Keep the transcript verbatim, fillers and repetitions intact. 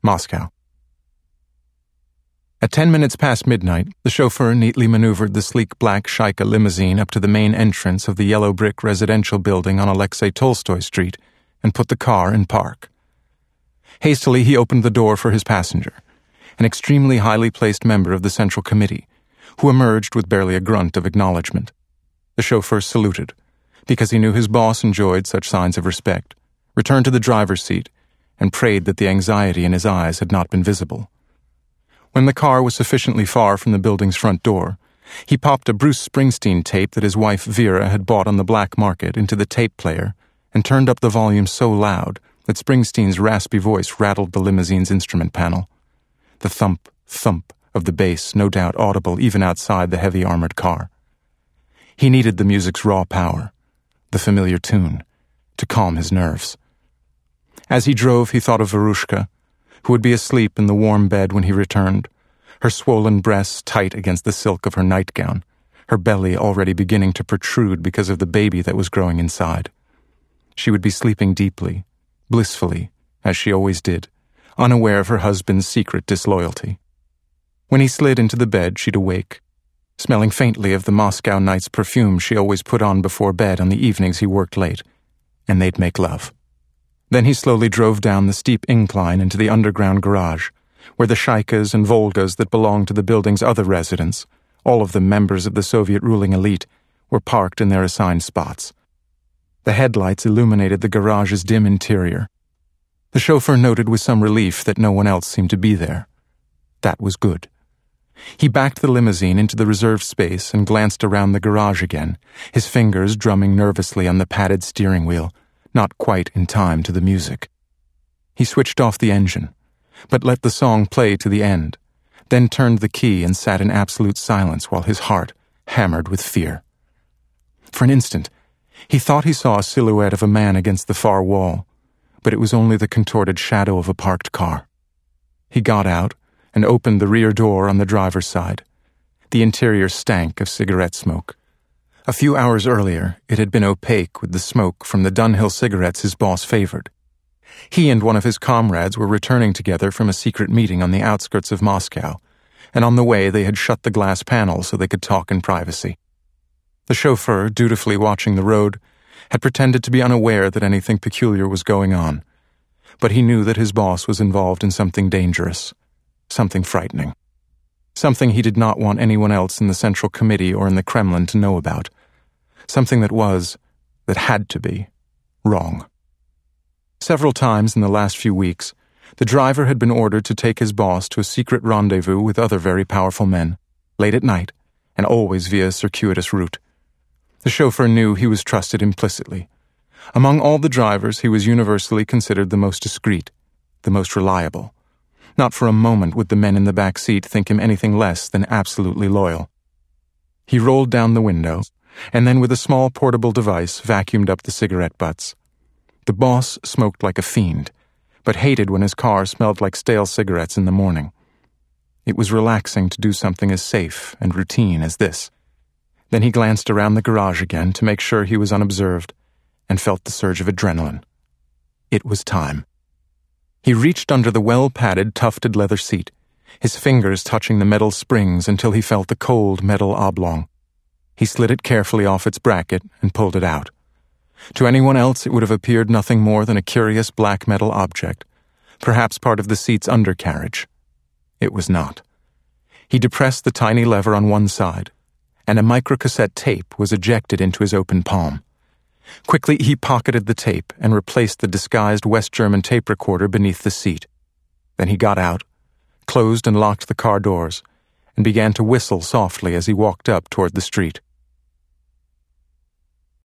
Moscow. At ten minutes past midnight, the chauffeur neatly maneuvered the sleek black Shaika limousine up to the main entrance of the yellow brick residential building on Alexei Tolstoy Street and put the car in park. Hastily, he opened the door for his passenger, an extremely highly placed member of the Central Committee, who emerged with barely a grunt of acknowledgement. The chauffeur saluted, because he knew his boss enjoyed such signs of respect, returned to the driver's seat, and prayed that the anxiety in his eyes had not been visible. When the car was sufficiently far from the building's front door, he popped a Bruce Springsteen tape that his wife Vera had bought on the black market into the tape player and turned up the volume so loud that Springsteen's raspy voice rattled the limousine's instrument panel. The thump, thump of the bass, no doubt audible even outside the heavy armored car. He needed the music's raw power, the familiar tune, to calm his nerves. As he drove, he thought of Verushka, who would be asleep in the warm bed when he returned, her swollen breasts tight against the silk of her nightgown, her belly already beginning to protrude because of the baby that was growing inside. She would be sleeping deeply, blissfully, as she always did, unaware of her husband's secret disloyalty. When he slid into the bed, she'd awake, smelling faintly of the Moscow night's perfume she always put on before bed on the evenings he worked late, and they'd make love. Then he slowly drove down the steep incline into the underground garage, where the Shaikas and Volgas that belonged to the building's other residents, all of them members of the Soviet ruling elite, were parked in their assigned spots. The headlights illuminated the garage's dim interior. The chauffeur noted with some relief that no one else seemed to be there. That was good. He backed the limousine into the reserved space and glanced around the garage again, his fingers drumming nervously on the padded steering wheel, not quite in time to the music. He switched off the engine, but let the song play to the end, then turned the key and sat in absolute silence while his heart hammered with fear. For an instant, he thought he saw a silhouette of a man against the far wall, but it was only the contorted shadow of a parked car. He got out and opened the rear door on the driver's side. The interior stank of cigarette smoke. A few hours earlier, it had been opaque with the smoke from the Dunhill cigarettes his boss favored. He and one of his comrades were returning together from a secret meeting on the outskirts of Moscow, and on the way they had shut the glass panel so they could talk in privacy. The chauffeur, dutifully watching the road, had pretended to be unaware that anything peculiar was going on, but he knew that his boss was involved in something dangerous, something frightening, something he did not want anyone else in the Central Committee or in the Kremlin to know about, something that was, that had to be, wrong. Several times in the last few weeks, the driver had been ordered to take his boss to a secret rendezvous with other very powerful men, late at night, and always via a circuitous route. The chauffeur knew he was trusted implicitly. Among all the drivers, he was universally considered the most discreet, the most reliable. Not for a moment would the men in the back seat think him anything less than absolutely loyal. He rolled down the window, and then with a small portable device vacuumed up the cigarette butts. The boss smoked like a fiend, but hated when his car smelled like stale cigarettes in the morning. It was relaxing to do something as safe and routine as this. Then he glanced around the garage again to make sure he was unobserved, and felt the surge of adrenaline. It was time. He reached under the well-padded, tufted leather seat, his fingers touching the metal springs until he felt the cold metal oblong. He slid it carefully off its bracket and pulled it out. To anyone else it would have appeared nothing more than a curious black metal object, perhaps part of the seat's undercarriage. It was not. He depressed the tiny lever on one side, and a microcassette tape was ejected into his open palm. Quickly he pocketed the tape and replaced the disguised West German tape recorder beneath the seat. Then he got out, closed and locked the car doors, and began to whistle softly as he walked up toward the street.